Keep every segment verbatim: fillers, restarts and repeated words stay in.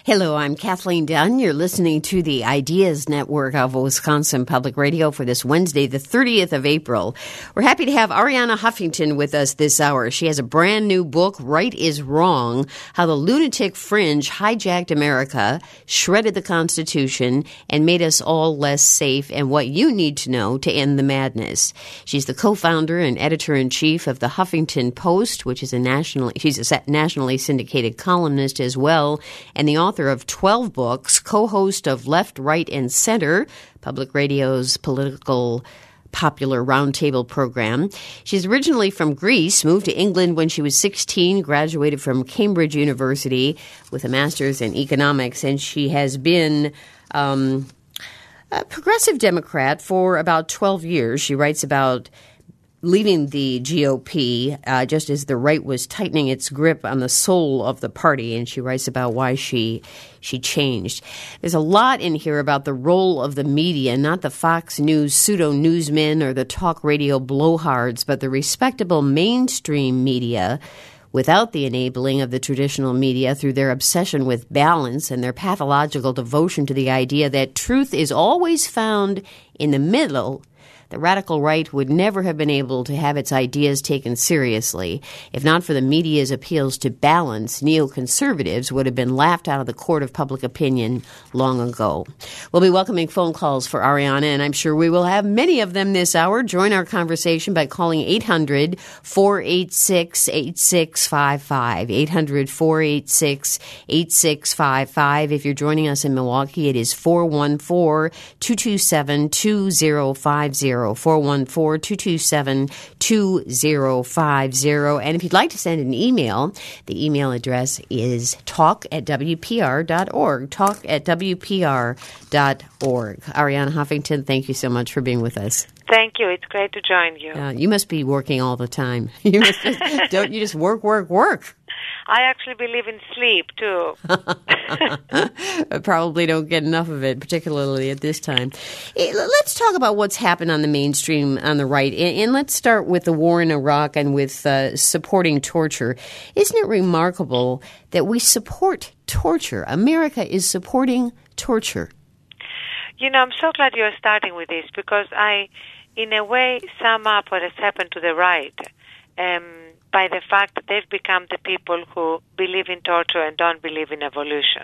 Hello, I'm Kathleen Dunn. You're listening to the Ideas Network of Wisconsin Public Radio for this Wednesday, the thirtieth of April. We're happy to have Arianna Huffington with us this hour. She has a brand new book, Right is Wrong, How the Lunatic Fringe Hijacked America, Shredded the Constitution, and Made Us All Less Safe, and What You Need to Know to End the Madness. She's the co-founder and editor-in-chief of the Huffington Post, which is a national, she's a nationally syndicated columnist as well, and the author of twelve books, co-host of Left, Right, and Center, Public Radio's political popular roundtable program. She's originally from Greece, moved to England when she was sixteen, graduated from Cambridge University with a master's in economics, and she has been um, a progressive Democrat for about twelve years. She writes about leaving the G O P uh, just as the right was tightening its grip on the soul of the party, and she writes about why she she changed. There's a lot in here about the role of the media, not the Fox News pseudo-newsmen or the talk radio blowhards, but the respectable mainstream media without the enabling of the traditional media through their obsession with balance and their pathological devotion to the idea that truth is always found in the middle. The radical right would never have been able to have its ideas taken seriously. If not for the media's appeals to balance, neoconservatives would have been laughed out of the court of public opinion long ago. We'll be welcoming phone calls for Arianna, and I'm sure we will have many of them this hour. Join our conversation by calling eight hundred, four eight six, eight six five five, eight hundred, four eight six, eight six five five. If you're joining us in Milwaukee, it is four one four, two two seven, two zero five zero. four one four, two two seven, two zero five zero. And if you'd like to send an email, the email address is talk at w p r dot org, talk at w p r dot org. Arianna Huffington, thank you so much for being with us. Thank you. It's great to join you. Uh, you must be working all the time. You must just, don't you just work, work, work? I actually believe in sleep, too. I probably don't get enough of it, particularly at this time. Let's talk about what's happened on the mainstream on the right. And let's start with the war in Iraq and with uh, supporting torture. Isn't it remarkable that we support torture? America is supporting torture. You know, I'm so glad you're starting with this because I, in a way, sum up what has happened to the right. Um, by the fact that they've become the people who believe in torture and don't believe in evolution.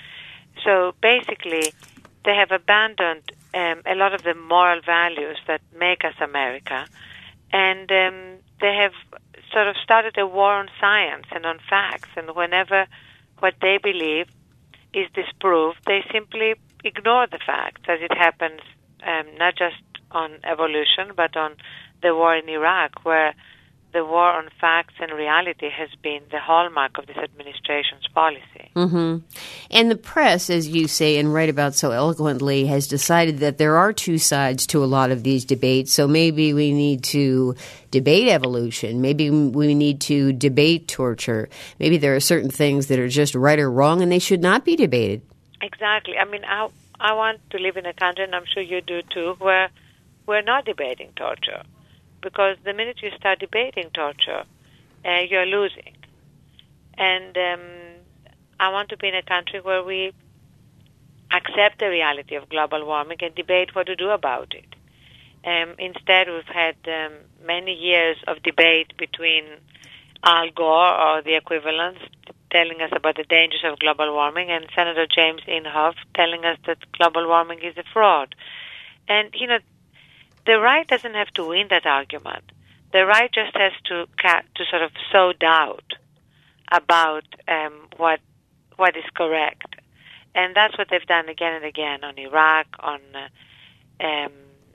So basically, they have abandoned um, a lot of the moral values that make us America, and um, they have sort of started a war on science and on facts, and whenever what they believe is disproved, they simply ignore the facts, as it happens um, not just on evolution, but on the war in Iraq, where the war on facts and reality has been the hallmark of this administration's policy. Mm-hmm. And the press, as you say and write about so eloquently, has decided that there are two sides to a lot of these debates. So maybe we need to debate evolution. Maybe we need to debate torture. Maybe there are certain things that are just right or wrong and they should not be debated. Exactly. I mean, I, I want to live in a country, and I'm sure you do too, where we're not debating torture. Because the minute you start debating torture, uh, you're losing. And um, I want to be in a country where we accept the reality of global warming and debate what to do about it. Um, instead, we've had um, many years of debate between Al Gore, or the equivalent, telling us about the dangers of global warming, and Senator James Inhofe telling us that global warming is a fraud. And, you know, the right doesn't have to win that argument. The right just has to to sort of sow doubt about um, what what is correct, and that's what they've done again and again on Iraq, on uh, um,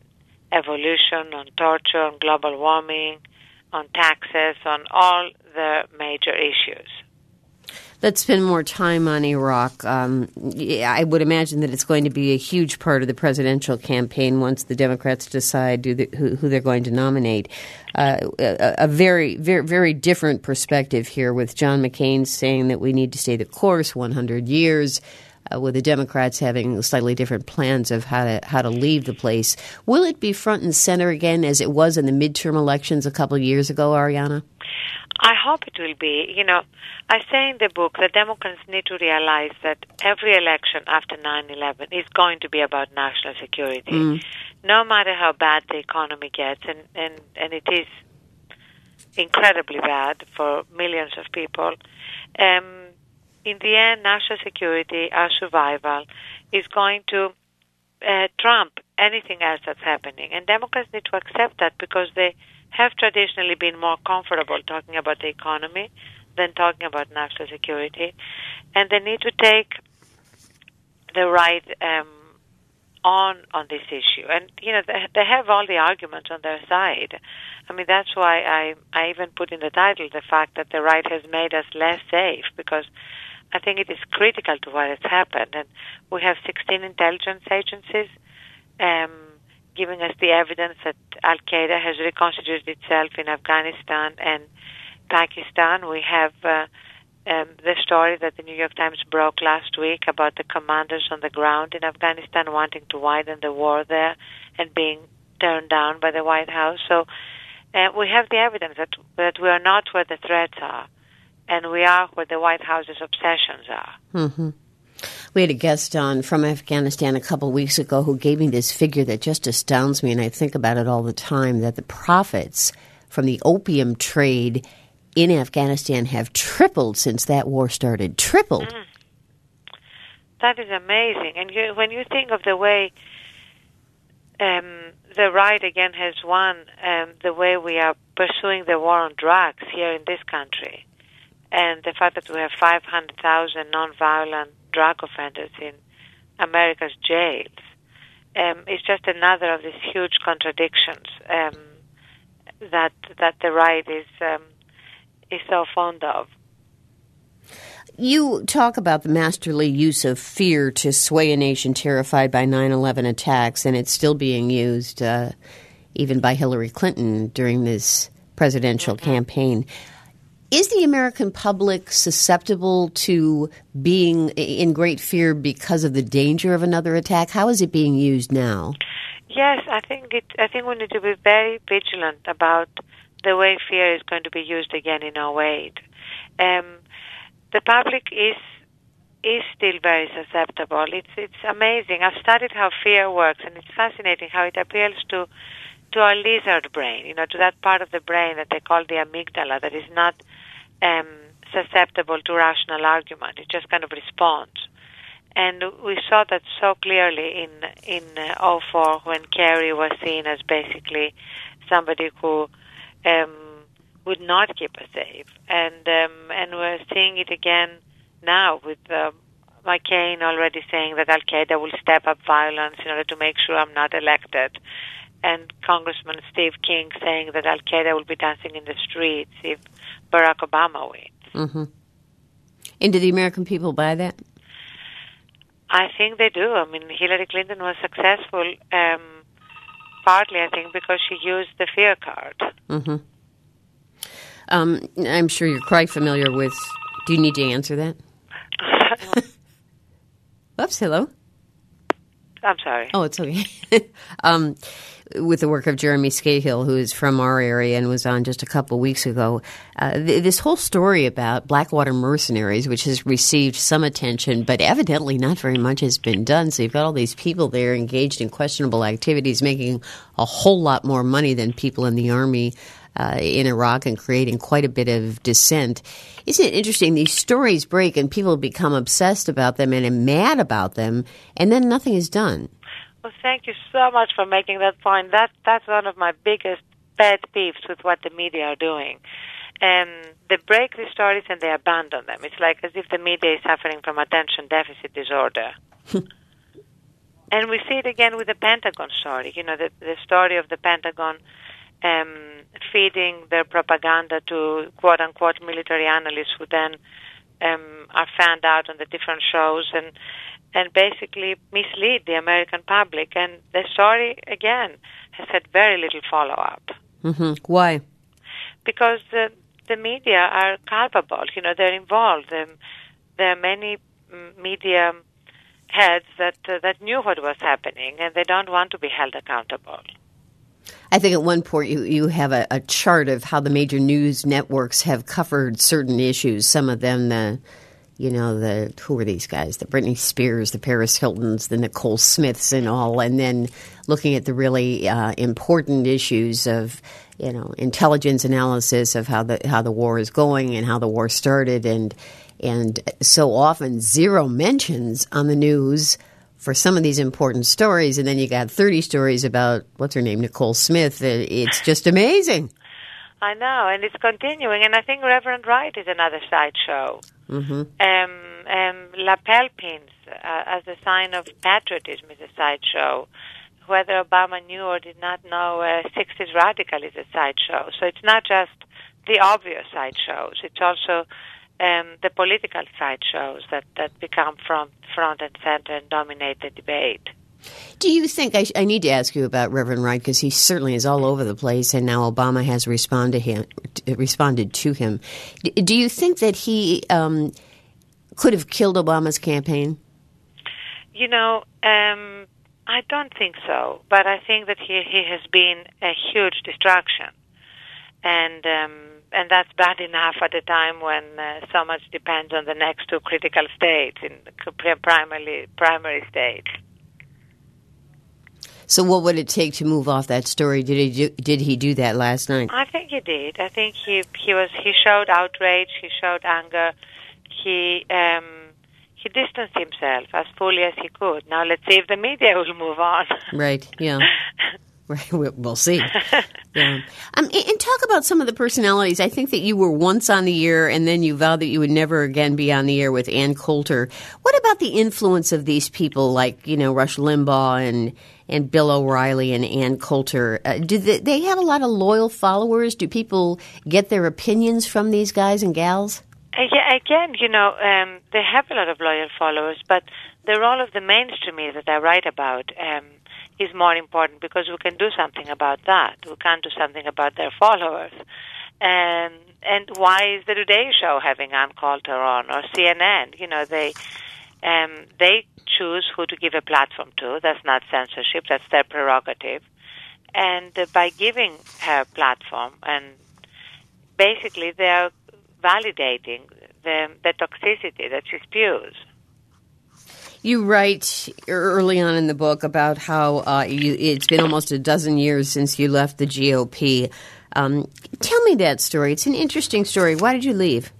evolution, on torture, on global warming, on taxes, on all the major issues. Let's spend more time on Iraq. Um, I would imagine that it's going to be a huge part of the presidential campaign once the Democrats decide who, who, who they're going to nominate. Uh, a, a very, very, very different perspective here, with John McCain saying that we need to stay the course, one hundred years, uh, with the Democrats having slightly different plans of how to how to leave the place. Will it be front and center again as it was in the midterm elections a couple of years ago, Arianna? I hope it will be. You know, I say in the book that Democrats need to realize that every election after nine eleven is going to be about national security, mm. no matter how bad the economy gets, and, and, and it is incredibly bad for millions of people. Um, in the end, national security, our survival, is going to uh, trump anything else that's happening. And Democrats need to accept that because they have traditionally been more comfortable talking about the economy than talking about national security. And they need to take the right um, on on this issue. And, you know, they, they have all the arguments on their side. I mean, that's why I, I even put in the title the fact that the right has made us less safe, because I think it is critical to what has happened. And we have sixteen intelligence agencies um, giving us the evidence that Al-Qaeda has reconstituted itself in Afghanistan and Pakistan. We have uh, um, the story that the New York Times broke last week about the commanders on the ground in Afghanistan wanting to widen the war there and being turned down by the White House. So uh, we have the evidence that, that we are not where the threats are, and we are where the White House's obsessions are. Mm-hmm. We had a guest on from Afghanistan a couple of weeks ago who gave me this figure that just astounds me, and I think about it all the time, that the profits from the opium trade in Afghanistan have tripled since that war started. Tripled. Mm. That is amazing. And you, when you think of the way um, the right, again, has won, um, the way we are pursuing the war on drugs here in this country, and the fact that we have five hundred thousand nonviolent drug offenders in America's jails, um, it's just another of these huge contradictions um, that that the right is um, is so fond of. You talk about the masterly use of fear to sway a nation terrified by nine eleven attacks, and it's still being used uh, even by Hillary Clinton during this presidential mm-hmm. campaign. Is the American public susceptible to being in great fear because of the danger of another attack? How is it being used now? Yes, I think it. I think we need to be very vigilant about the way fear is going to be used again in oh eight. Um, the public is is still very susceptible. It's it's amazing. I've studied how fear works, and it's fascinating how it appeals to to our lizard brain. You know, to that part of the brain that they call the amygdala, that is not Um, susceptible to rational argument. It just kind of responds. And we saw that so clearly in in uh, oh four when Kerry was seen as basically somebody who um, would not keep us safe. And um, and we're seeing it again now with uh, McCain already saying that Al-Qaeda will step up violence in order to make sure I'm not elected. And Congressman Steve King saying that Al-Qaeda will be dancing in the streets if Barack Obama wins. Mm-hmm. And do the American people buy that? I think they do. I mean, Hillary Clinton was successful um, partly, I think, because she used the fear card. Mm-hmm. Um, I'm sure you're quite familiar with... Do you need to answer that? Oops, hello? I'm sorry. Oh, it's okay. um, with the work of Jeremy Scahill, who is from our area and was on just a couple of weeks ago, uh, th- this whole story about Blackwater mercenaries, which has received some attention, but evidently not very much has been done. So you've got all these people there engaged in questionable activities, making a whole lot more money than people in the Army uh, in Iraq and creating quite a bit of dissent. Isn't it interesting? These stories break and people become obsessed about them and mad about them, and then nothing is done. Well, thank you so much for making that point. That That's one of my biggest pet peeves with what the media are doing. Um, they break the stories and they abandon them. It's like as if the media is suffering from attention deficit disorder. And we see it again with the Pentagon story. You know, the, the story of the Pentagon um, feeding their propaganda to quote-unquote military analysts who then um, are found out on the different shows and and basically mislead the American public. And the story, again, has had very little follow-up. Mm-hmm. Why? Because the, the media are culpable. You know, they're involved. Um, there are many media heads that uh, that knew what was happening, and they don't want to be held accountable. I think at one point you, you have a, a chart of how the major news networks have covered certain issues. Some of them, the, you know, the who are these guys? The Britney Spears, the Paris Hiltons, the Nicole Smiths and all. And then looking at the really uh, important issues of, you know, intelligence analysis of how the how the war is going and how the war started. And, and so often zero mentions on the news for some of these important stories, and then you got thirty stories about, what's her name, Nicole Smith. It's just amazing. I know, and it's continuing, and I think Reverend Wright is another sideshow. Mm-hmm. Um, um, lapel pins uh, as a sign of patriotism is a sideshow. Whether Obama knew or did not know, uh, sixties radical is a sideshow. So it's not just the obvious sideshows, it's also Um, the political sideshows that, that become front, front and center and dominate the debate. Do you think, I, I need to ask you about Reverend Wright, because he certainly is all over the place, and now Obama has responded, him, responded to him. Do you think that he um, could have killed Obama's campaign? You know, um, I don't think so, but I think that he, he has been a huge distraction. And um, and that's bad enough at a time when uh, so much depends on the next two critical states, in the primarily primary states. So, what would it take to move off that story? Did he do, did he do that last night? I think he did. I think he he was he showed outrage. He showed anger. He um, he distanced himself as fully as he could. Now let's see if the media will move on. Right. Yeah. Right, we'll see. Yeah. Um, and talk about some of the personalities. I think that you were once on the air, and then you vowed that you would never again be on the air with Ann Coulter. What about the influence of these people, like, you know, Rush Limbaugh and and Bill O'Reilly and Ann Coulter? Uh, do they, they have a lot of loyal followers? Do people get their opinions from these guys and gals? Uh, yeah, again, you know, um, they have a lot of loyal followers, but the role of the mainstream media that I write about um, is more important, because we can do something about that. We can't do something about their followers. And and why is the Today Show having Ann Coulter on, or C N N? You know, they um, they choose who to give a platform to. That's not censorship. That's their prerogative. And uh, by giving her a platform, and basically they're validating the, the toxicity that she spews. You write early on in the book about how uh, you, it's been almost a dozen years since you left the G O P. Um, tell me that story. It's an interesting story. Why did you leave?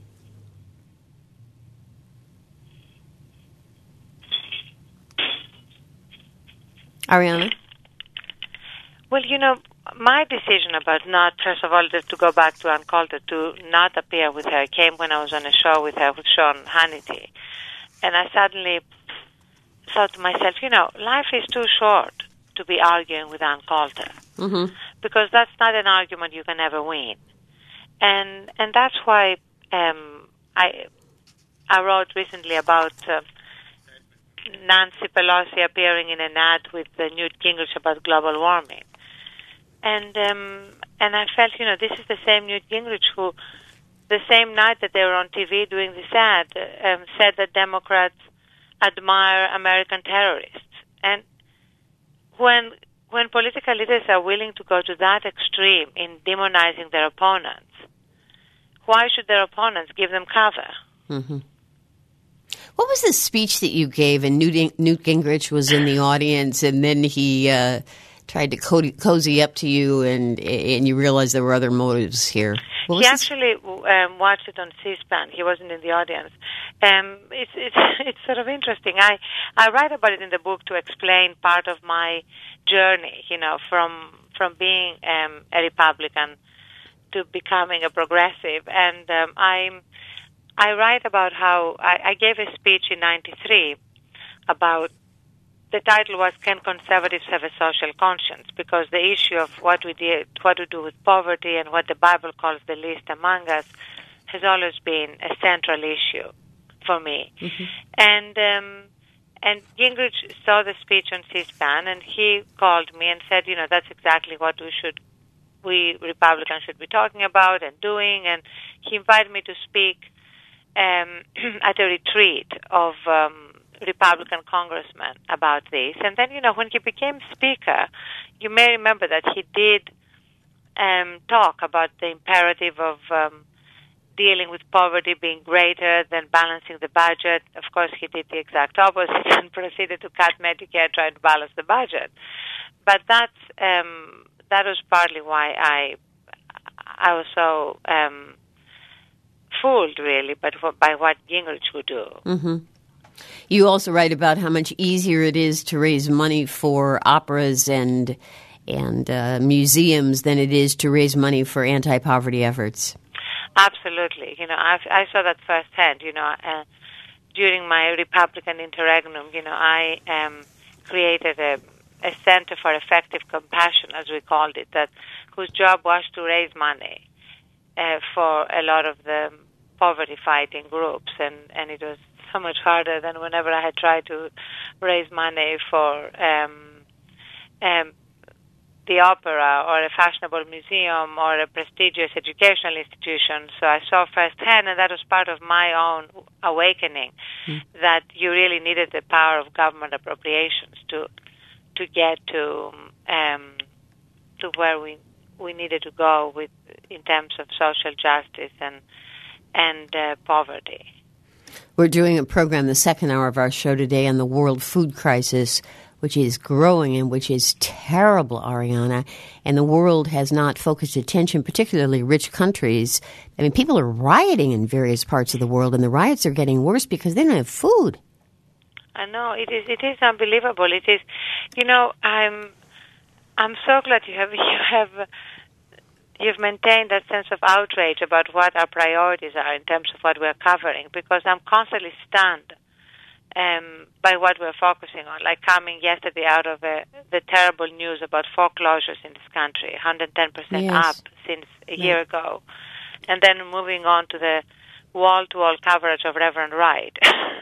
Ariana? Well, you know, my decision about not, first of all, just to go back to Ann Coulter, to not appear with her, came when I was on a show with her, with Sean Hannity. And I suddenly thought to myself, you know, life is too short to be arguing with Ann Coulter, mm-hmm. because that's not an argument you can ever win. And and that's why um, I I wrote recently about uh, Nancy Pelosi appearing in an ad with uh, Newt Gingrich about global warming. And um, and I felt, you know, this is the same Newt Gingrich who, the same night that they were on T V doing this ad, um, said that Democrats admire American terrorists. And when when political leaders are willing to go to that extreme in demonizing their opponents, why should their opponents give them cover? Mm-hmm. What was the speech that you gave, and Newt, Newt Gingrich was in the audience, and then he uh, tried to co- cozy up to you, and and you realized there were other motives here? What he was actually um, watched it on C-SPAN. He wasn't in the audience. Um, it's, it's, it's sort of interesting. I, I write about it in the book to explain part of my journey, you know, from from being um, a Republican to becoming a progressive. And um, I'm, I write about how I, I gave a speech in ninety-three about, the title was, Can Conservatives Have a Social Conscience? Because the issue of what we did, what we do with poverty and what the Bible calls the least among us has always been a central issue for me. Mm-hmm. And um, and Gingrich saw the speech on C-SPAN, and he called me and said, you know, that's exactly what we should, we Republicans should be talking about and doing. And he invited me to speak um, at a retreat of um, Republican congressmen about this. And then, you know, when he became Speaker, you may remember that he did um, talk about the imperative of um, dealing with poverty being greater than balancing the budget. Of course, he did the exact opposite and proceeded to cut Medicare, trying to balance the budget. But that's um, that was partly why I I was so um, fooled, really, but by what Gingrich would do. Mm-hmm. You also write about how much easier it is to raise money for operas and and uh, museums than it is to raise money for anti-poverty efforts. Absolutely. You know, I, I saw that firsthand. You know, uh, during my Republican interregnum, you know, I um, created a, a Center for Effective Compassion, as we called it, that whose job was to raise money uh, for a lot of the poverty-fighting groups, and, and it was so much harder than whenever I had tried to raise money for um, um, the opera or a fashionable museum or a prestigious educational institution. So I saw firsthand, and that was part of my own awakening, mm. that you really needed the power of government appropriations to to get to um, to where we we needed to go with in terms of social justice and and uh, poverty. We're doing a program, the second hour of our show today, on the world food crisis, which is growing and which is terrible, Arianna. And the world has not focused attention, particularly rich countries. I mean, people are rioting in various parts of the world, and the riots are getting worse because they don't have food. I know, it is it is unbelievable. It is, you know, I'm I'm so glad you have you have you've maintained that sense of outrage about what our priorities are in terms of what we're covering, because I'm constantly stunned um, by what we're focusing on. Like coming yesterday out of a, the terrible news about foreclosures in this country, one hundred ten percent yes. up since a yeah. year ago, and then moving on to the wall-to-wall coverage of Reverend Wright.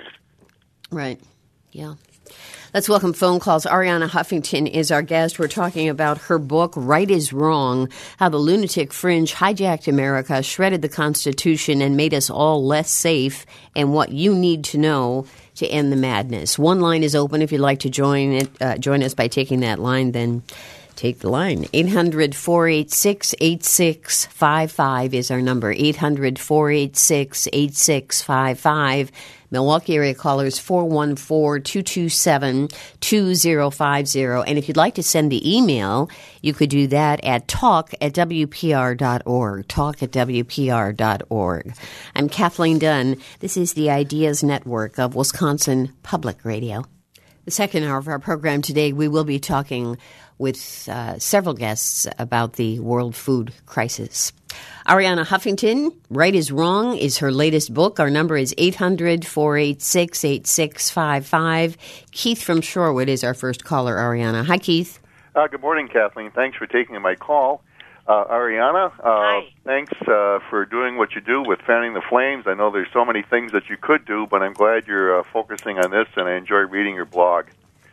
Right. Yeah. Let's welcome phone calls. Arianna Huffington is our guest. We're talking about her book, Right is Wrong, How the Lunatic Fringe Hijacked America, Shredded the Constitution, and Made Us All Less Safe, and what you need to know to end the madness. One line is open. If you'd like to join it, uh, join us by taking that line, then take the line. eight hundred, four eight six, eight six five five is our number. eight hundred, four eight six, eight six five five. Milwaukee area callers four one four, two two seven, two zero five zero. And if you'd like to send the email, you could do that at talk at W P R dot org. Talk at W P R dot org. I'm Kathleen Dunn. This is the Ideas Network of Wisconsin Public Radio. The second hour of our program today, we will be talking with uh, several guests about the world food crisis. Arianna Huffington, Right is Wrong, is her latest book. Our number is eight hundred, four eight six, eight six five five. Keith from Shorewood is our first caller, Arianna. Hi, Keith. Uh, good morning, Kathleen. Thanks for taking my call. Uh, Arianna, uh, Hi. thanks uh, for doing what you do with fanning the flames. I know there's so many things that you could do, but I'm glad you're uh, focusing on this, and I enjoy reading your blog.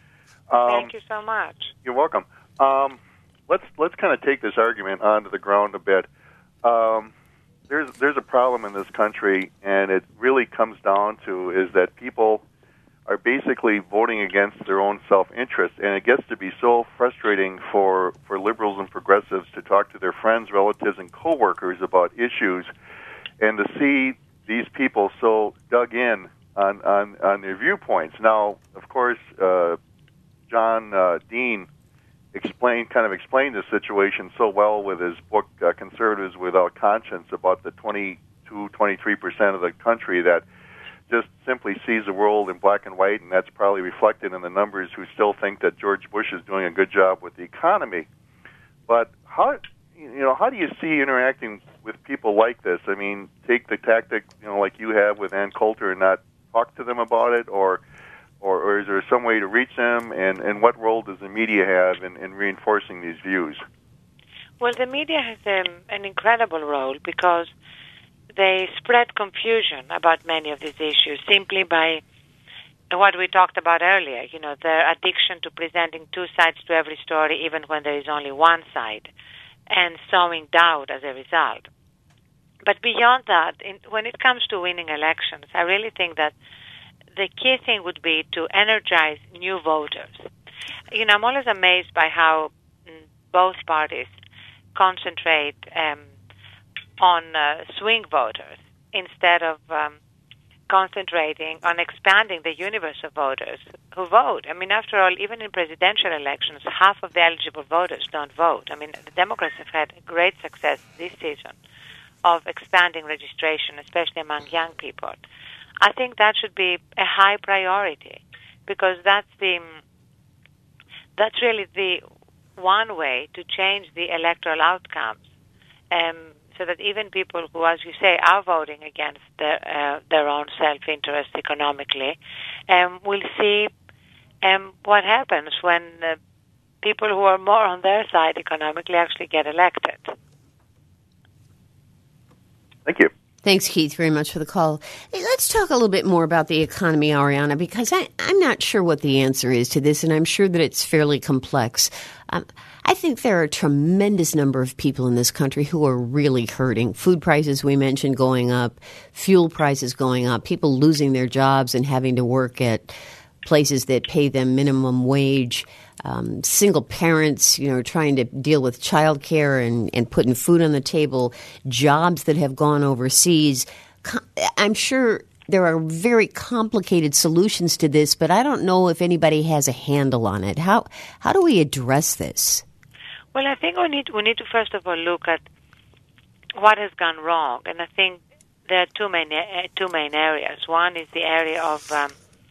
Um, Thank you so much. You're welcome. Um, let's let's kind of take this argument onto the ground a bit. Um, there's there's a problem in this country, and it really comes down to is that people are basically voting against their own self-interest, and it gets to be so frustrating for, for liberals and progressives to talk to their friends, relatives, and coworkers about issues, and to see these people so dug in on, on, on their viewpoints. Now, of course, uh, John uh, Dean explained, kind of explained the situation so well with his book, uh, Conservatives Without Conscience, about the twenty-two, twenty-three percent of the country that just simply sees the world in black and white, and that's probably reflected in the numbers who still think that George Bush is doing a good job with the economy. But how, you know, how do you see interacting with people like this? I mean, take the tactic, you know, like you have with Ann Coulter, and not talk to them about it, or or, or is there some way to reach them, and, and what role does the media have in, in reinforcing these views? Well, the media has um, an incredible role because they spread confusion about many of these issues simply by what we talked about earlier, you know, their addiction to presenting two sides to every story, even when there is only one side, and sowing doubt as a result. But beyond that, in, when it comes to winning elections, I really think that the key thing would be to energize new voters. You know, I'm always amazed by how both parties concentrate um, on uh, swing voters instead of um, concentrating on expanding the universe of voters who vote. I mean, after all, even in presidential elections, half of the eligible voters don't vote. I mean, the Democrats have had great success this season of expanding registration, especially among young people. I think that should be a high priority because that's the that's really the one way to change the electoral outcomes. Um, so that even people who, as you say, are voting against their, uh, their own self-interest economically, um, will see um, what happens when uh, people who are more on their side economically actually get elected. Thank you. Thanks, Keith, very much for the call. Hey, let's talk a little bit more about the economy, Ariana, because I, I'm not sure what the answer is to this, and I'm sure that it's fairly complex. Um, I think there are a tremendous number of people in this country who are really hurting. Food prices, we mentioned, going up, fuel prices going up, people losing their jobs and having to work at places that pay them minimum wage, um, single parents, you know, trying to deal with childcare and, and putting food on the table, jobs that have gone overseas. I'm sure there are very complicated solutions to this, but I don't know if anybody has a handle on it. How how do we address this? Well, I think we need we need to first of all look at what has gone wrong, and I think there are two main uh, two main areas. One is the area of um,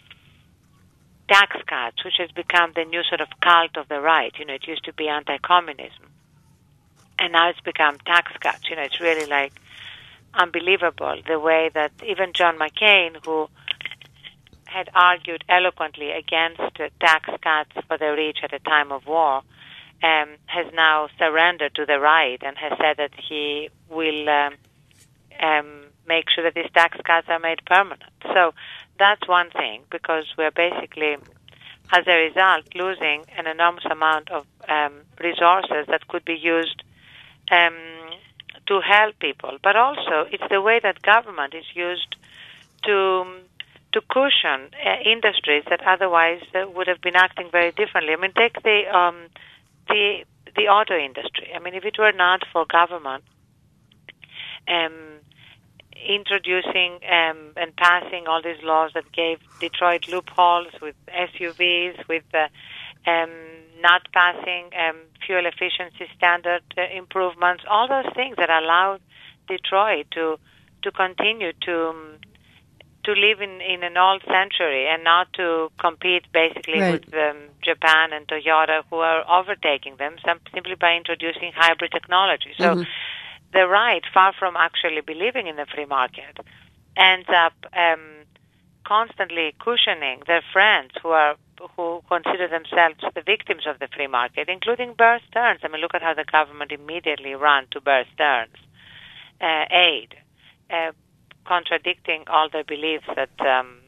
tax cuts, which has become the new sort of cult of the right. You know, it used to be anti-communism, and now it's become tax cuts. You know, it's really like unbelievable the way that even John McCain, who had argued eloquently against uh, tax cuts for the rich at a time of war, um, has now surrendered to the right and has said that he will um, um, make sure that these tax cuts are made permanent. So that's one thing, because we're basically, as a result, losing an enormous amount of um, resources that could be used um, to help people. But also, it's the way that government is used to to cushion uh, industries that otherwise uh, would have been acting very differently. I mean, take the um, the the auto industry. I mean, if it were not for government um, introducing um, and passing all these laws that gave Detroit loopholes with S U Vs, with uh, um, not passing um, fuel efficiency standard uh, improvements, all those things that allowed Detroit to to continue to um, to live in, in an old century and not to compete basically right. with um, Japan and Toyota, who are overtaking them some, simply by introducing hybrid technology. So mm-hmm. the right, far from actually believing in the free market, ends up um, constantly cushioning their friends who are who consider themselves the victims of the free market, including Bear Stearns. I mean, look at how the government immediately ran to Bear Stearns' uh, aid, uh, contradicting all their beliefs that, um,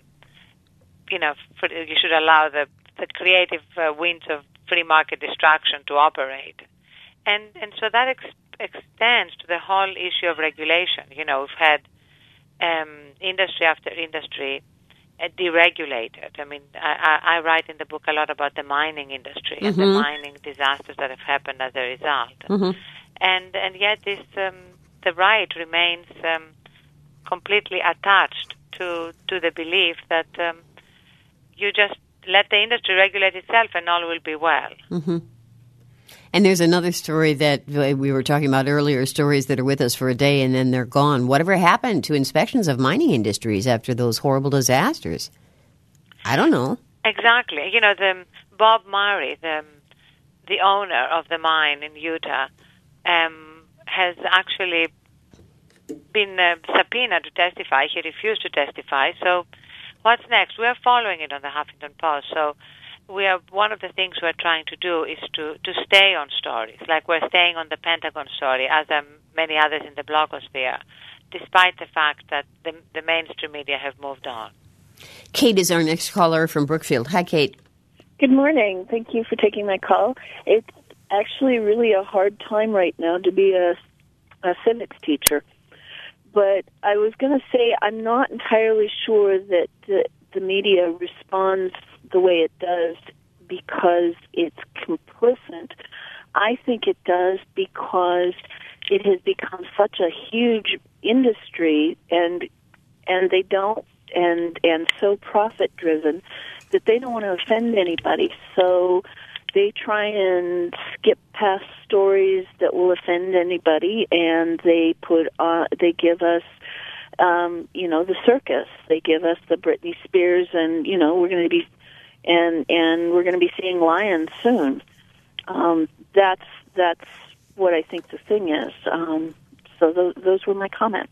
you know, for, you should allow the, the creative uh, winds of free market destruction to operate. And and so that ex- extends to the whole issue of regulation. You know, we've had um, industry after industry uh, deregulated. I mean, I, I, I write in the book a lot about the mining industry mm-hmm. and the mining disasters that have happened as a result. Mm-hmm. And and yet this um, the right remains um, completely attached to to the belief that um, you just let the industry regulate itself and all will be well. Mm-hmm. And there's another story that we were talking about earlier, stories that are with us for a day and then they're gone. Whatever happened to inspections of mining industries after those horrible disasters? I don't know. Exactly. You know, the Bob Murray, the, the owner of the mine in Utah, um, has actually been uh, subpoenaed to testify. He refused to testify. So what's next? We are following it on the Huffington Post. So we are one of the things we're trying to do is to, to stay on stories, like we're staying on the Pentagon story, as are many others in the blogosphere, despite the fact that the, the mainstream media have moved on. Kate is our next caller from Brookfield. Hi, Kate. Good morning. Thank you for taking my call. It's actually really a hard time right now to be a, a civics teacher. But I was going to say I'm not entirely sure that the, the media responds the way it does because it's complicit I think it does because it has become such a huge industry, and and they don't and and so profit driven that they don't want to offend anybody. So they try and skip past stories that will offend anybody, and they put on, they give us, um, you know, the circus. They give us the Britney Spears, and you know, we're going to be, and and we're going to be seeing lions soon. Um, that's that's what I think the thing is. Um, so those those were my comments.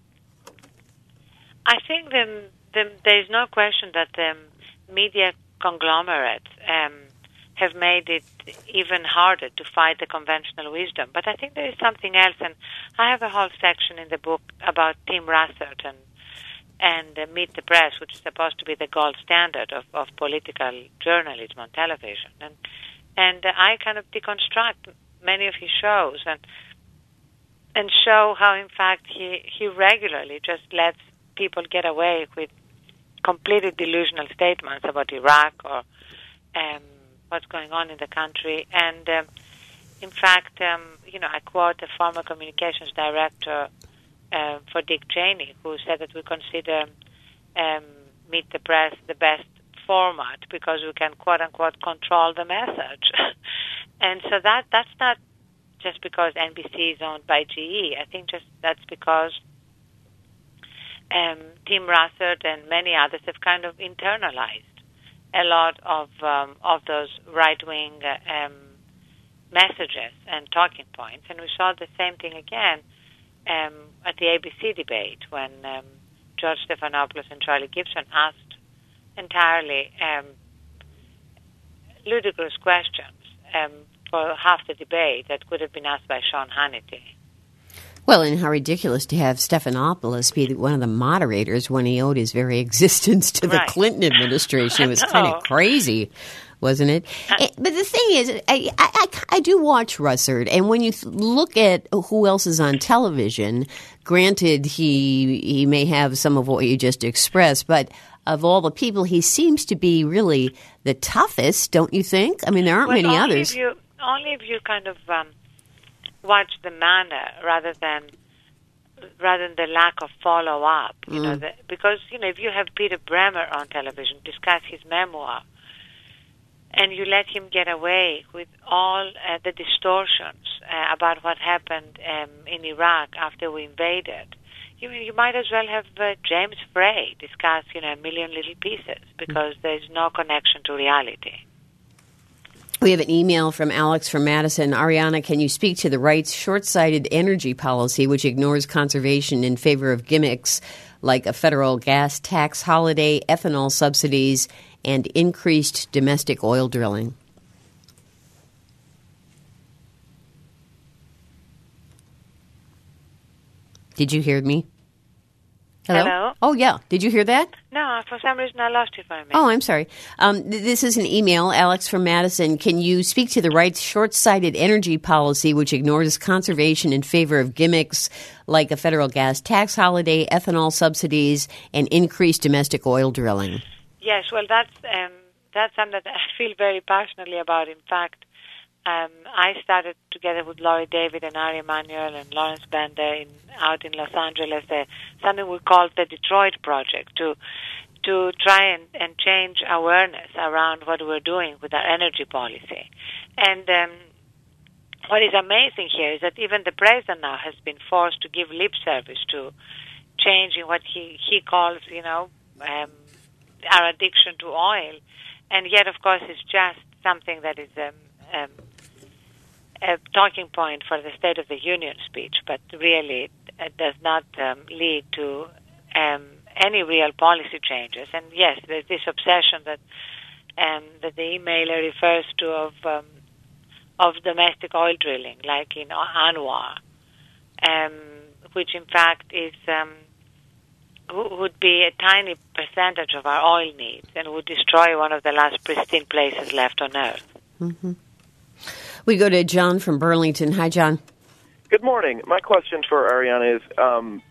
I think the, the, there's no question that the media conglomerates um, have made it even harder to fight the conventional wisdom. But I think there is something else, and I have a whole section in the book about Tim Russert and and uh, Meet the Press, which is supposed to be the gold standard of, of political journalism on television. And and uh, I kind of deconstruct many of his shows and and show how, in fact, he, he regularly just lets people get away with completely delusional statements about Iraq or um, what's going on in the country. And um, in fact, um, you know, I quote a former communications director uh, for Dick Cheney, who said that we consider um, Meet the Press the best format because we can, quote unquote, control the message. And so that that's not just because N B C is owned by G E. I think just that's because Um, Tim Russert and many others have kind of internalized a lot of um, of those right-wing uh, um, messages and talking points. And we saw the same thing again um, at the A B C debate when um, George Stephanopoulos and Charlie Gibson asked entirely um, ludicrous questions um, for half the debate that could have been asked by Sean Hannity. Well, and how ridiculous to have Stephanopoulos be one of the moderators when he owed his very existence to the right. Clinton administration. It was kind of crazy, wasn't it? Uh, but the thing is, I, I, I do watch Russert, and when you look at who else is on television, granted, he he may have some of what you just expressed, but of all the people, he seems to be really the toughest, don't you think? I mean, there aren't well, many only others. If you, only if you kind of... Um, watch the manner rather than rather than the lack of follow up, you mm. know, the, because you know if you have Peter Bremer on television discuss his memoir, and you let him get away with all uh, the distortions uh, about what happened um, in Iraq after we invaded, you you might as well have uh, James Frey discuss you know a million little pieces because mm. there's no connection to reality. We have an email from Alex from Madison. Ariana, can you speak to the right's short-sighted energy policy, which ignores conservation in favor of gimmicks like a federal gas tax holiday, ethanol subsidies, and increased domestic oil drilling? Did you hear me? Hello? Hello? Oh, yeah. Did you hear that? No, for some reason I lost you for a minute. Oh, I'm sorry. Um, th- this is an email, Alex from Madison. Can you speak to the right's short-sighted energy policy, which ignores conservation in favor of gimmicks like a federal gas tax holiday, ethanol subsidies, and increased domestic oil drilling? Yes, well, that's um, that's something that I feel very passionately about. In fact, Um, I started together with Laurie David and Ari Emanuel and Lawrence Bender in, out in Los Angeles, uh, something we called the Detroit Project, to to try and, and change awareness around what we're doing with our energy policy. And um, what is amazing here is that even the president now has been forced to give lip service to changing what he, he calls, you know, um, our addiction to oil. And yet, of course, it's just something that is um, um, a talking point for the State of the Union speech, but really it does not um, lead to um, any real policy changes. And yes, there's this obsession that um, that the emailer refers to of um, of domestic oil drilling, like in Anwar, um, which in fact is um, would be a tiny percentage of our oil needs and would destroy one of the last pristine places left on Earth. Mm-hmm. We go to John from Burlington. Hi, John. Good morning. My question for Ariana is, um,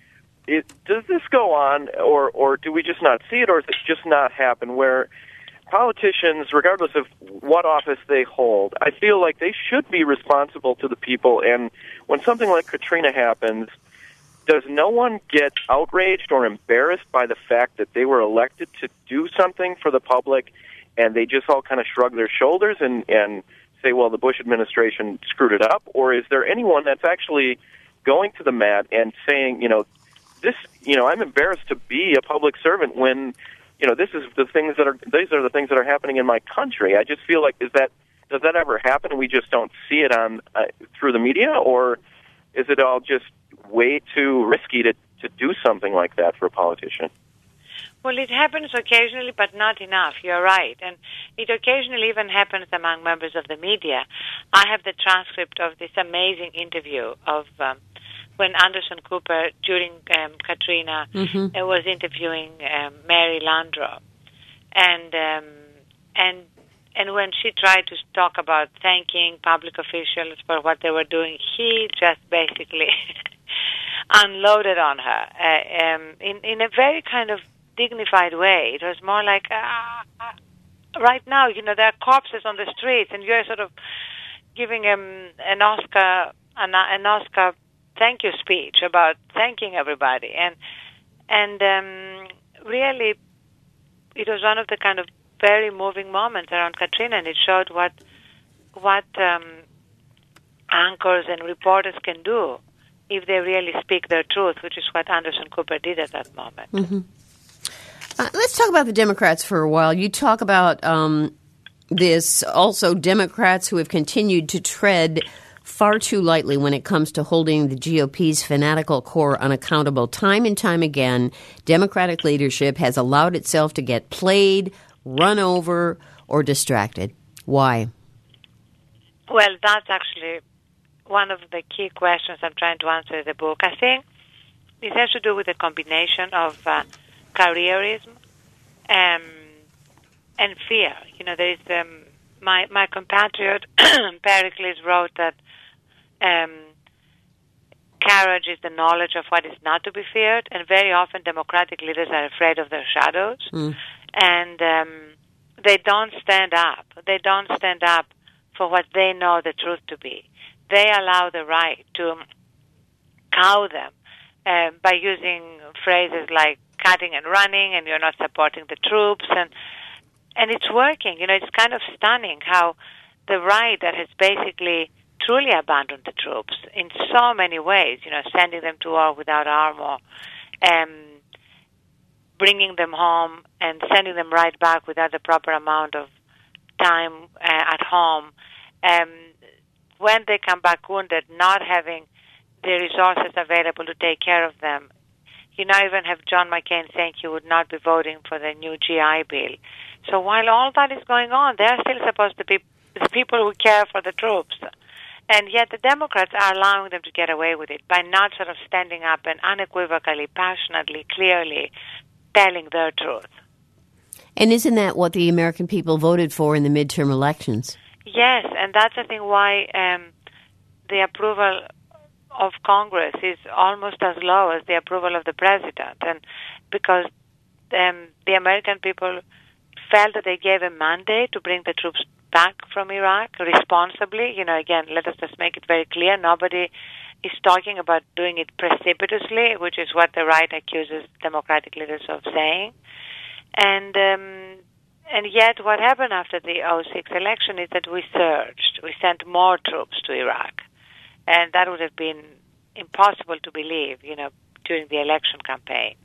it, does this go on, or, or do we just not see it, or does it just not happen, where politicians, regardless of what office they hold, I feel like they should be responsible to the people. And when something like Katrina happens, does no one get outraged or embarrassed by the fact that they were elected to do something for the public, and they just all kind of shrug their shoulders and, and say, well, the Bush administration screwed it up? Or is there anyone that's actually going to the mat and saying, you know, this, you know, I'm embarrassed to be a public servant when, you know, this is the things that are, these are the things that are happening in my country. I just feel like, is that, does that ever happen and we just don't see it on, uh, through the media, or is it all just way too risky to, to do something like that for a politician? Well, it happens occasionally, but not enough. You're right. And it occasionally even happens among members of the media. I have the transcript of this amazing interview of um, when Anderson Cooper, during um, Katrina, mm-hmm. uh, was interviewing um, Mary Landrieu. And, um, and, and when she tried to talk about thanking public officials for what they were doing, he just basically unloaded on her uh, um, in, in a very kind of dignified way. It was more like, ah, right now, you know, there are corpses on the streets, and you're sort of giving him an Oscar, an, an Oscar thank you speech about thanking everybody, and and um, really, it was one of the kind of very moving moments around Katrina, and it showed what what um, anchors and reporters can do if they really speak their truth, which is what Anderson Cooper did at that moment. Mm-hmm. Uh, let's talk about the Democrats for a while. You talk about um, this, also Democrats who have continued to tread far too lightly when it comes to holding the G O P's fanatical core unaccountable. Time and time again, Democratic leadership has allowed itself to get played, run over, or distracted. Why? Well, that's actually one of the key questions I'm trying to answer in the book. I think it has to do with a combination of uh, careerism um, and fear. You know, there is um, my my compatriot Pericles wrote that um, courage is the knowledge of what is not to be feared, and very often democratic leaders are afraid of their shadows, mm. and um, they don't stand up. They don't stand up for what they know the truth to be. They allow the right to cow them uh, by using phrases like cutting and running, and you're not supporting the troops, and and it's working. You know, it's kind of stunning how the right that has basically truly abandoned the troops in so many ways, you know, sending them to war without armor, um, bringing them home and sending them right back without the proper amount of time uh, at home. Um, when they come back wounded, not having the resources available to take care of them. You now even have John McCain saying he would not be voting for the new G I Bill. So while all that is going on, they're still supposed to be the people who care for the troops. And yet the Democrats are allowing them to get away with it by not sort of standing up and unequivocally, passionately, clearly telling their truth. And isn't that what the American people voted for in the midterm elections? Yes, and that's, I think, why um, the approval of Congress is almost as low as the approval of the president. And because um, the American people felt that they gave a mandate to bring the troops back from Iraq responsibly. You know, again, let us just make it very clear, nobody is talking about doing it precipitously, which is what the right accuses Democratic leaders of saying. And um, and yet what happened after the oh six election is that we surged. We sent more troops to Iraq. And that would have been impossible to believe, you know, during the election campaign.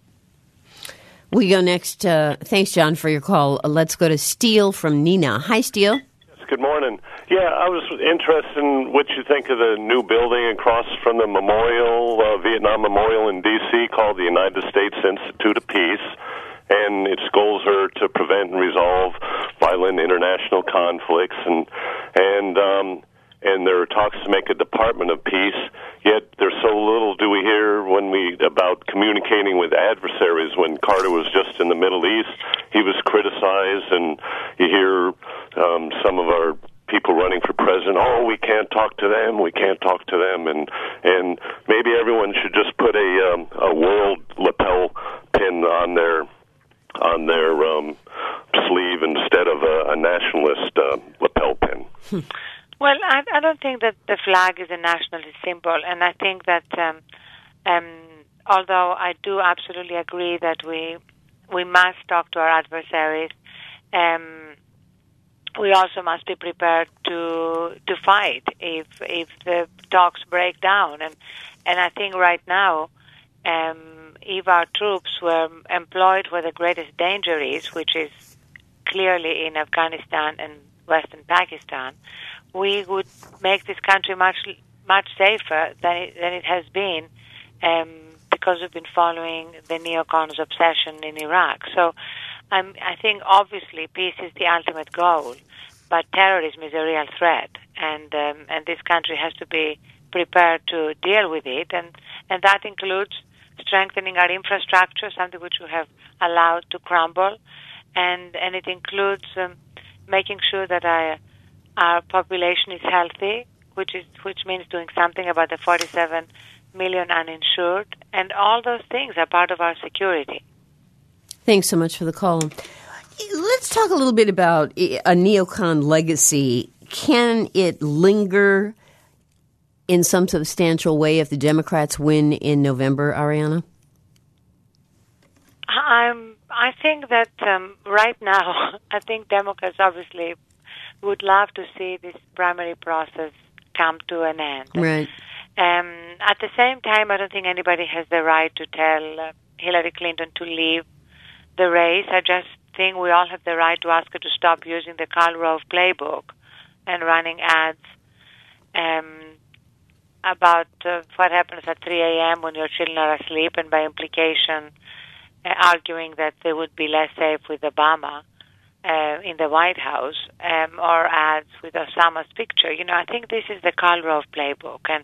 We go next. Uh, thanks, John, for your call. Uh, let's go to Steele from Neenah. Hi, Steele. Yes, good morning. Yeah, I was interested in what you think of the new building across from the memorial, uh, Vietnam Memorial in D C called the United States Institute of Peace. And its goals are to prevent and resolve violent international conflicts, and and um, and there are talks to make a Department of Peace. Yet there's so little do we hear when we about communicating with adversaries. When Carter was just in the Middle East, he was criticized, and you hear um, some of our people running for president, oh, we can't talk to them, we can't talk to them, and and maybe everyone should just put a um, a world lapel pin on their on their um, sleeve instead of a, a nationalist uh, lapel pin? Well, I, I don't think that the flag is a nationalist symbol, and I think that um, um, although I do absolutely agree that we we must talk to our adversaries, um, we also must be prepared to to fight if if the talks break down. And and I think right now, um, if our troops were employed where the greatest danger is, which is clearly in Afghanistan and Western Pakistan, we would make this country much much safer than it, than it has been, um, because we've been following the neocons' obsession in Iraq. So um, I think obviously peace is the ultimate goal, but terrorism is a real threat, and um, and this country has to be prepared to deal with it, and, and that includes strengthening our infrastructure, something which we have allowed to crumble, and, and it includes um, making sure that our, our population is healthy, which is which means doing something about the forty-seven million uninsured, and all those things are part of our security. Thanks so much for the call. Let's talk a little bit about a neocon legacy. Can it linger in some substantial way if the Democrats win in November, Ariana? I'm, I think that um, right now, I think Democrats obviously would love to see this primary process come to an end. Right. Um, at the same time, I don't think anybody has the right to tell uh, Hillary Clinton to leave the race. I just think we all have the right to ask her to stop using the Karl Rove playbook and running ads um, about uh, what happens at three a.m. when your children are asleep, and by implication uh, arguing that they would be less safe with Obama uh, in the White House, um, or ads with Osama's picture. You know, I think this is the Karl Rove playbook, and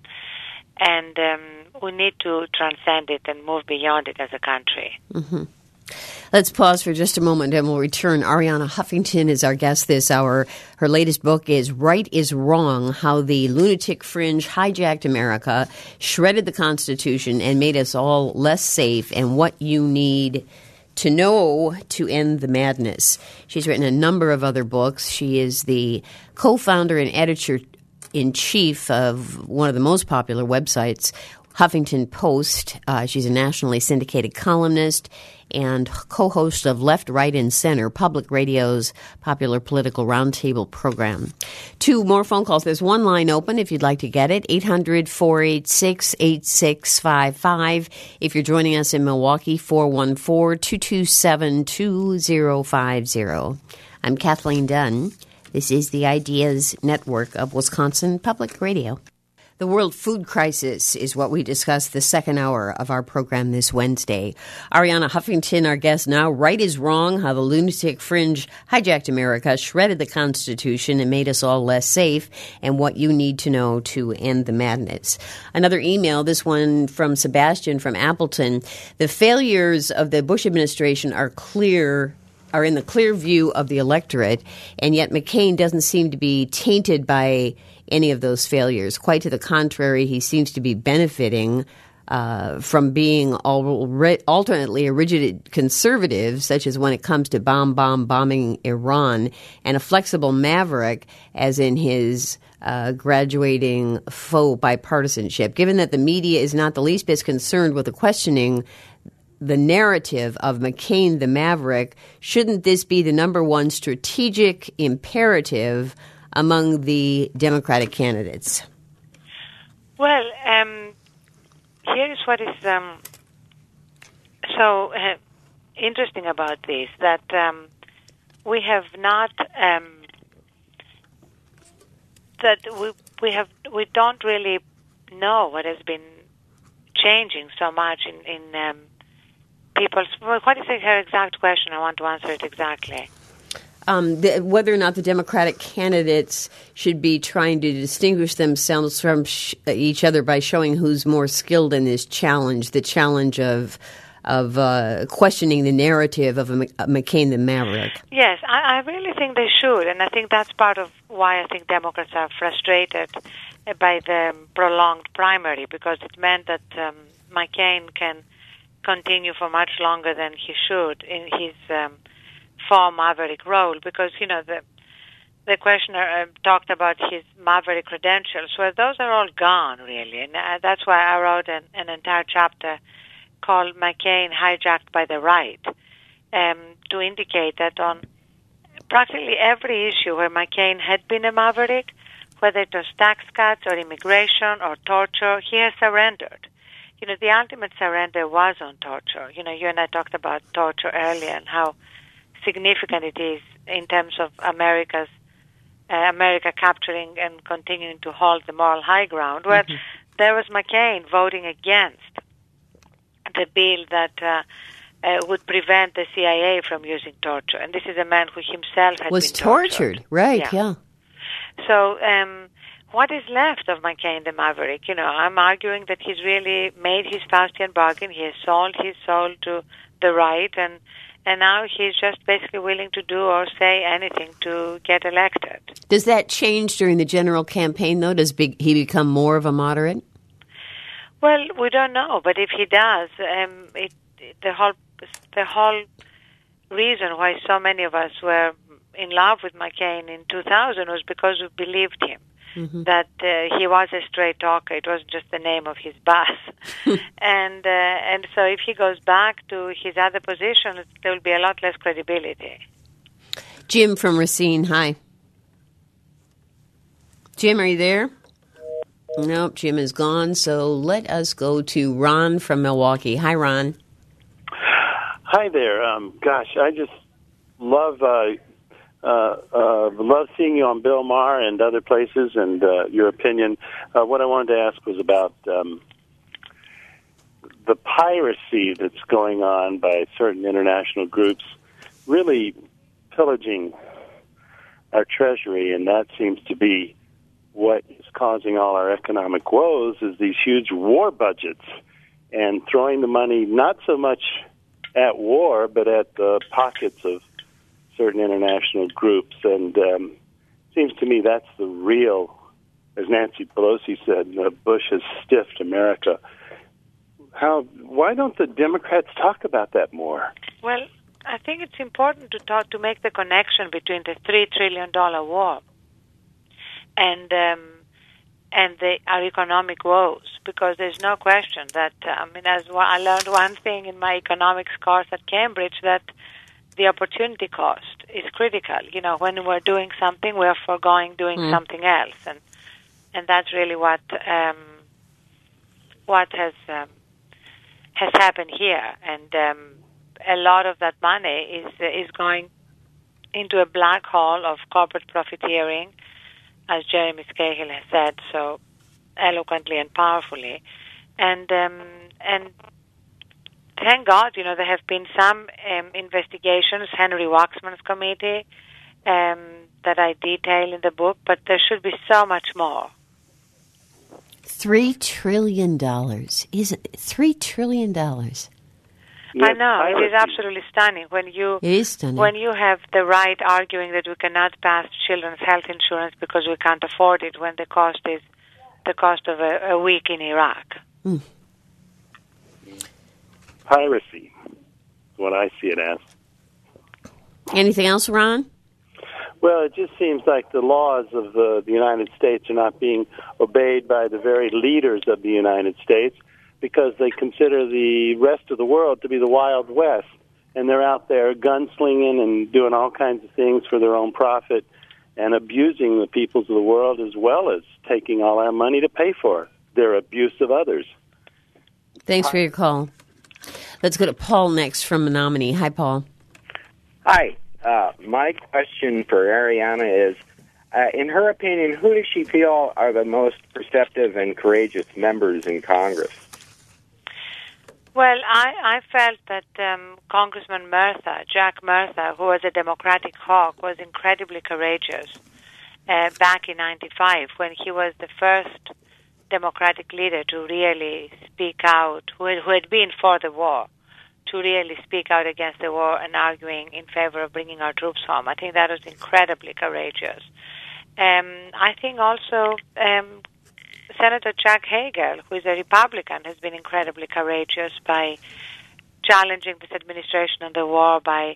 and um, we need to transcend it and move beyond it as a country. Mm-hmm. Let's pause for just a moment and we'll return. Ariana Huffington is our guest this hour. Her latest book is Right is Wrong, How the Lunatic Fringe Hijacked America, Shredded the Constitution, and Made Us All Less Safe, and What You Need to Know to End the Madness. She's written a number of other books. She is the co-founder and editor-in-chief of one of the most popular websites, Huffington Post. Uh, she's a nationally syndicated columnist and co-host of Left, Right, and Center, Public Radio's popular political roundtable program. Two more phone calls. There's one line open if you'd like to get it, eight hundred, four eight six, eight six five five. If you're joining us in Milwaukee, four one four, two two seven, two zero five zero. I'm Kathleen Dunn. This is the Ideas Network of Wisconsin Public Radio. The world food crisis is what we discuss the second hour of our program this Wednesday. Ariana Huffington, our guest now. Right is Wrong, How the Lunatic Fringe Hijacked America, Shredded the Constitution, and Made Us All Less Safe, and What You Need to Know to End the Madness. Another email, this one from Sebastian from Appleton. The failures of the Bush administration are clear are in the clear view of the electorate, and yet McCain doesn't seem to be tainted by any of those failures. Quite to the contrary, he seems to be benefiting uh, from being alre- alternately a rigid conservative, such as when it comes to bomb, bomb, bombing Iran, and a flexible maverick, as in his uh, graduating faux bipartisanship. Given that the media is not the least bit concerned with the questioning the narrative of McCain the Maverick, shouldn't this be the number one strategic imperative among the Democratic candidates? Well, um, here is what is um, so uh, interesting about this, that um, we have not, um, that we, we, have, we don't really know what has been changing so much in, in um, people's... What is her exact question? I want to answer it exactly. Um, the, whether or not the Democratic candidates should be trying to distinguish themselves from sh- each other by showing who's more skilled in this challenge, the challenge of of uh, questioning the narrative of a, a McCain the Maverick. Yes, I, I really think they should, and I think that's part of why I think Democrats are frustrated by the prolonged primary, because it meant that um, McCain can continue for much longer than he should in his... Um, for Maverick role, because, you know, the the questioner uh, talked about his Maverick credentials. Well, those are all gone, really. And uh, that's why I wrote an, an entire chapter called McCain Hijacked by the Right, um, to indicate that on practically every issue where McCain had been a maverick, whether it was tax cuts or immigration or torture, he has surrendered. You know, the ultimate surrender was on torture. You know, you and I talked about torture earlier and how significant it is in terms of America's uh, America capturing and continuing to hold the moral high ground. Well, mm-hmm. there was McCain voting against the bill that uh, uh, would prevent the C I A from using torture. And this is a man who himself had was been tortured. tortured. Right, yeah. yeah. So um, what is left of McCain the Maverick? You know, I'm arguing that he's really made his Faustian bargain. He has sold his soul to the right, and and now he's just basically willing to do or say anything to get elected. Does that change during the general campaign, though? Does be- he become more of a moderate? Well, we don't know, but if he does, um, it, it, the whole the whole reason why so many of us were in love with McCain in two thousand was because we believed him. Mm-hmm. That uh, he was a straight talker. It wasn't just the name of his boss. and uh, and so if he goes back to his other position, there will be a lot less credibility. Jim from Racine, hi. Jim, are you there? Nope, Jim is gone. So let us go to Ron from Milwaukee. Hi, Ron. Hi there. Um, gosh, I just love... Uh, Uh, uh, love seeing you on Bill Maher and other places, and uh, your opinion. Uh, what I wanted to ask was about um, the piracy that's going on by certain international groups, really pillaging our treasury, and that seems to be what is causing all our economic woes, is these huge war budgets and throwing the money not so much at war, but at the pockets of certain international groups, and um, seems to me that's the real, as Nancy Pelosi said, uh, Bush has stiffed America. How? Why don't the Democrats talk about that more? Well, I think it's important to talk to make the connection between the three trillion dollar war and um, and the, our economic woes, because there's no question that uh, I mean, as well, I learned one thing in my economics course at Cambridge, that the opportunity cost is critical. You know, when we're doing something, we're foregoing doing mm. something else, and and that's really what um, what has um, has happened here. And um, a lot of that money is uh, is going into a black hole of corporate profiteering, as Jeremy Scahill has said so eloquently and powerfully, and um, and. Thank God, you know, there have been some um, investigations, Henry Waxman's committee, um, that I detail in the book, but there should be so much more. Three trillion dollars. Is it three trillion dollars? Yes, I know, it is absolutely stunning. When you it is stunning. When you have the right arguing that we cannot pass children's health insurance because we can't afford it, when the cost is the cost of a, a week in Iraq. Mm. Piracy is what I see it as. Anything else, Ron? Well, it just seems like the laws of the, the United States are not being obeyed by the very leaders of the United States, because they consider the rest of the world to be the Wild West, and they're out there gunslinging and doing all kinds of things for their own profit and abusing the peoples of the world, as well as taking all our money to pay for their abuse of others. Thanks for your call. Let's go to Paul next from Menominee. Hi, Paul. Hi. Uh, my question for Ariana is, uh, in her opinion, who does she feel are the most perceptive and courageous members in Congress? Well, I, I felt that um, Congressman Murtha, Jack Murtha, who was a Democratic hawk, was incredibly courageous uh, back in ninety-five when he was the first Democratic leader to really speak out, who had, who had been for the war, to really speak out against the war and arguing in favor of bringing our troops home. I think that was incredibly courageous. Um, I think also um, Senator Chuck Hagel, who is a Republican, has been incredibly courageous by challenging this administration on the war, by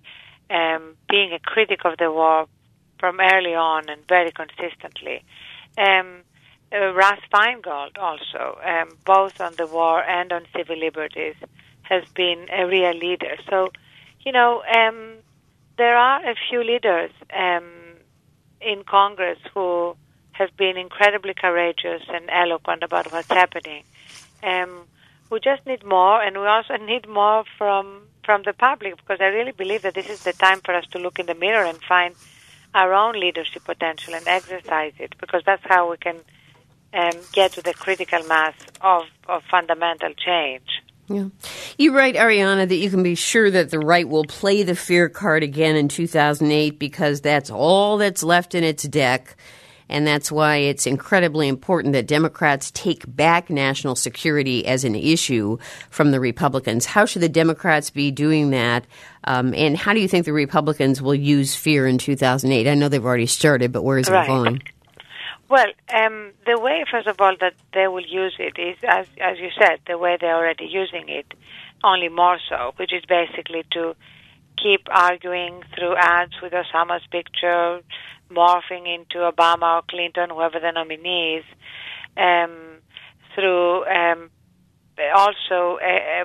um, being a critic of the war from early on and very consistently. Um, uh, Russ Feingold also, um, both on the war and on civil liberties, has been a real leader. So, you know, um, there are a few leaders um, in Congress who have been incredibly courageous and eloquent about what's happening. Um, we just need more, and we also need more from from the public, because I really believe that this is the time for us to look in the mirror and find our own leadership potential and exercise it, because that's how we can um, get to the critical mass of, of fundamental change. Yeah. You write, Ariana, that you can be sure that the right will play the fear card again in two thousand eight because that's all that's left in its deck. And that's why it's incredibly important that Democrats take back national security as an issue from the Republicans. How should the Democrats be doing that? Um, and how do you think the Republicans will use fear in two thousand eight? I know they've already started, but where is right. it going? Well, um, the way, first of all, that they will use it is, as, as you said, the way they're already using it, only more so, which is basically to keep arguing through ads with Osama's picture, morphing into Obama or Clinton, whoever the nominee is, um, through um, also uh,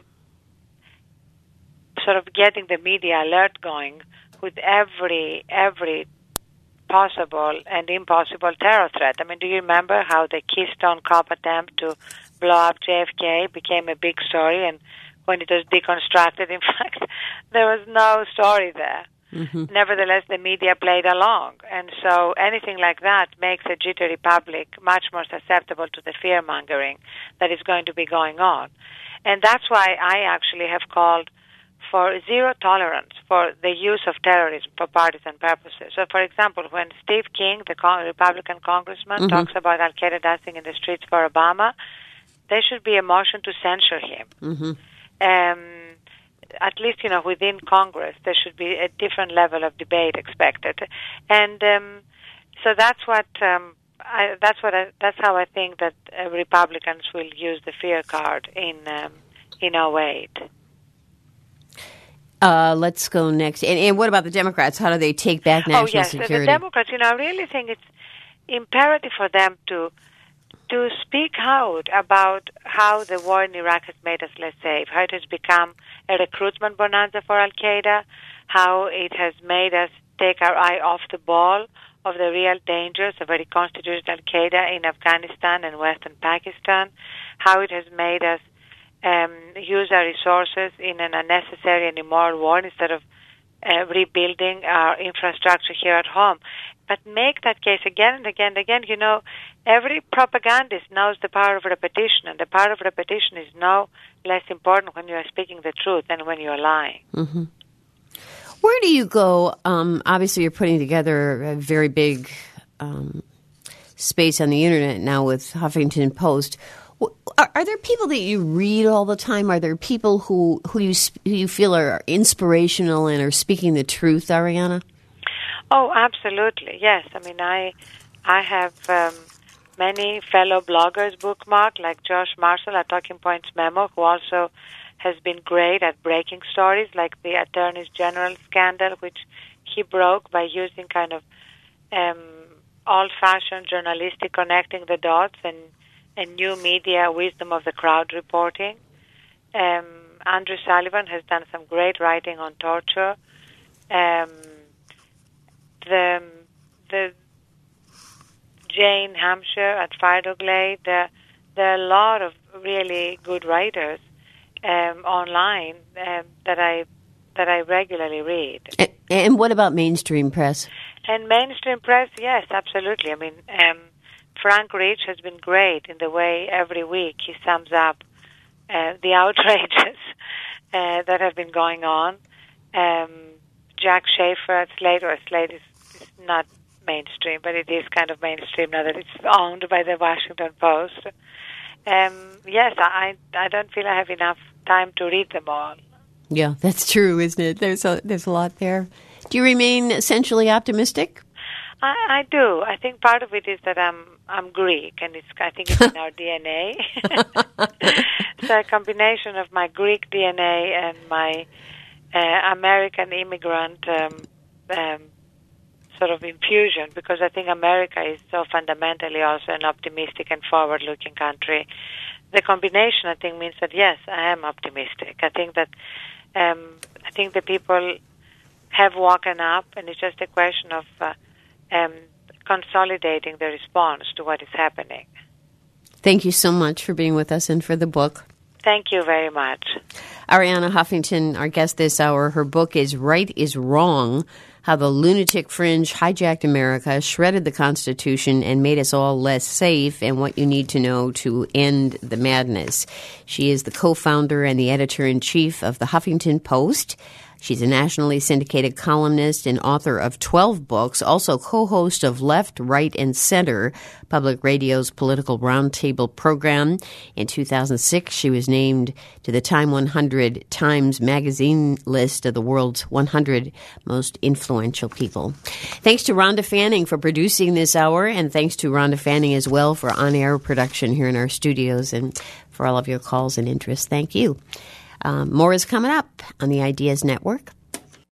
sort of getting the media alert going with every every possible and impossible terror threat. I mean, do you remember how the Keystone Cop attempt to blow up J F K became a big story, and when it was deconstructed, in fact, there was no story there. Mm-hmm. Nevertheless, the media played along, and so anything like that makes a jittery public much more susceptible to the fear-mongering that is going to be going on. And that's why I actually have called for zero tolerance for the use of terrorism for partisan purposes. So, for example, when Steve King, the Republican congressman, mm-hmm. talks about Al-Qaeda dancing in the streets for Obama, there should be a motion to censure him. Mm-hmm. Um, at least, you know, within Congress, there should be a different level of debate expected, and um, so that's what um, I, that's what I, that's how I think that uh, Republicans will use the fear card in um, in oh eight. Uh, let's go next. And, and what about the Democrats? How do they take back national oh, yes. security? The Democrats, you know, I really think it's imperative for them to to speak out about how the war in Iraq has made us less safe, how it has become a recruitment bonanza for Al-Qaeda, how it has made us take our eye off the ball of the real dangers of a reconstituted Al-Qaeda in Afghanistan and Western Pakistan, how it has made us um, use our resources in an unnecessary and immoral war instead of uh, rebuilding our infrastructure here at home. But make that case again and again and again. You know, every propagandist knows the power of repetition, and the power of repetition is no less important when you are speaking the truth than when you are lying. Mm-hmm. Where do you go? Um, obviously, you're putting together a very big um, space on the internet now with Huffington Post. Are, are there people that you read all the time? Are there people who, who, you, who you feel are inspirational and are speaking the truth, Ariana? Oh, absolutely, yes. I mean, I I have um, many fellow bloggers bookmarked, like Josh Marshall at Talking Points Memo, who also has been great at breaking stories, like the Attorney General scandal, which he broke by using kind of um, old-fashioned journalistic connecting the dots and, and new media wisdom of the crowd reporting. Um, Andrew Sullivan has done some great writing on torture. Um, The, the Jane Hampshire at Firedog Glade, there, there are a lot of really good writers um, online um, that I that I regularly read. And, and what about mainstream press? And mainstream press, yes, absolutely. I mean, um, Frank Rich has been great in the way every week he sums up uh, the outrages uh, that have been going on. Um, Jack Schaefer at Slate, or Slate is not mainstream, but it is kind of mainstream now that it's owned by the Washington Post. Um, yes, I I don't feel I have enough time to read them all. Yeah, that's true, isn't it? There's a there's a lot there. Do you remain essentially optimistic? I, I do. I think part of it is that I'm I'm Greek, and it's I think it's in our D N A. So a combination of my Greek D N A and my uh, American immigrant um, um, sort of infusion, because I think America is so fundamentally also an optimistic and forward-looking country. The combination, I think, means that, yes, I am optimistic. I think that um, I think the people have woken up, and it's just a question of uh, um, consolidating the response to what is happening. Thank you so much for being with us and for the book. Thank you very much. Arianna Huffington, our guest this hour, her book is Right is Wrong, How the Lunatic Fringe Hijacked America, Shredded the Constitution, and Made Us All Less Safe, and What You Need to Know to End the Madness. She is the co-founder and the editor-in-chief of the Huffington Post. She's a nationally syndicated columnist and author of twelve books, also co-host of Left, Right, and Center, Public Radio's political roundtable program. In two thousand six, she was named to the Time one hundred Times Magazine list of the world's one hundred most influential people. Thanks to Rhonda Fanning for producing this hour, and thanks to Rhonda Fanning as well for on-air production here in our studios and for all of your calls and interest. Thank you. Um, more is coming up on the Ideas Network.